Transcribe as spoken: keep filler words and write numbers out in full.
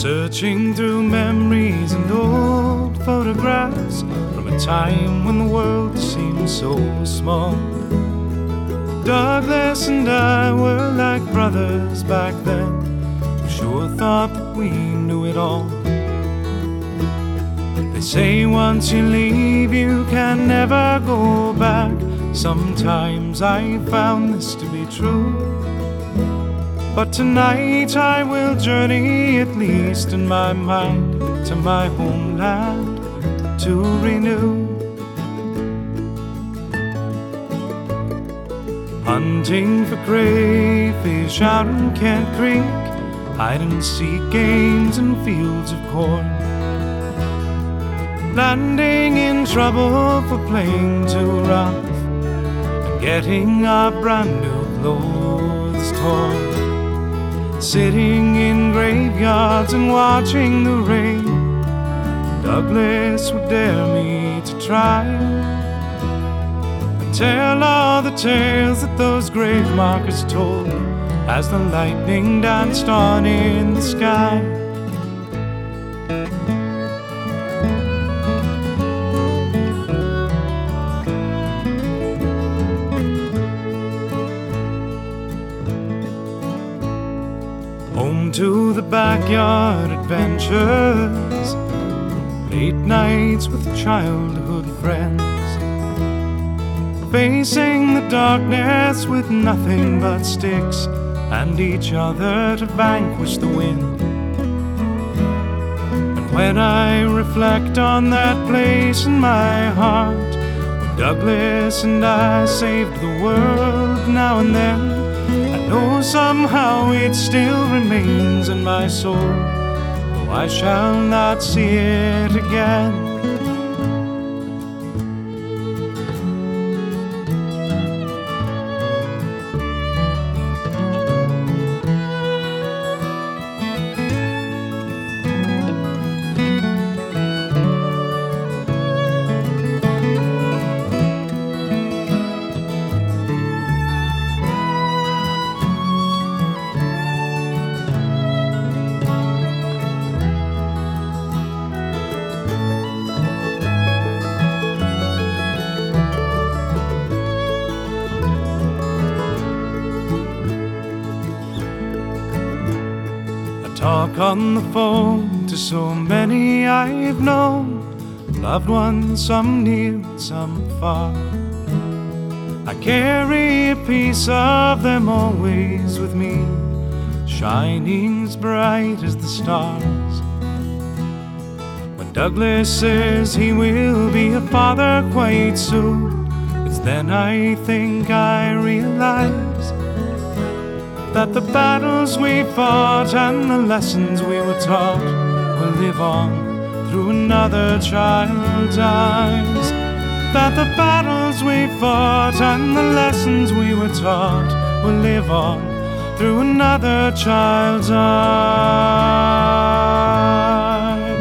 Searching through memories and old photographs from a time when the world seemed so small. Douglas and I were like brothers back then. We sure thought that we knew it all. They say once you leave you can never go back. Sometimes I found this to be true, but tonight I will journey, at least in my mind, to my homeland to renew. Hunting for crayfish out in Kent Creek, hide and seek games in fields of corn. Landing in trouble for playing too rough, and getting our brand new clothes torn. Sitting in graveyards and watching the rain, Douglas would dare me to try and tell all the tales that those grave markers told as the lightning danced on in the sky. Home to the backyard adventures, late nights with childhood friends, facing the darkness with nothing but sticks and each other to vanquish the wind. And when I reflect on that place in my heart when Douglas and I saved the world now and then, I know somehow it still remains in my soul, though I shall not see it again. Talk on the phone to so many I've known, loved ones, some near, some far. I carry a piece of them always with me, shining as bright as the stars. When Douglas says he will be a father quite soon, it's then I think I realize that the battles we fought and the lessons we were taught will live on through another child's eyes. That the battles we fought and the lessons we were taught will live on through another child's eyes.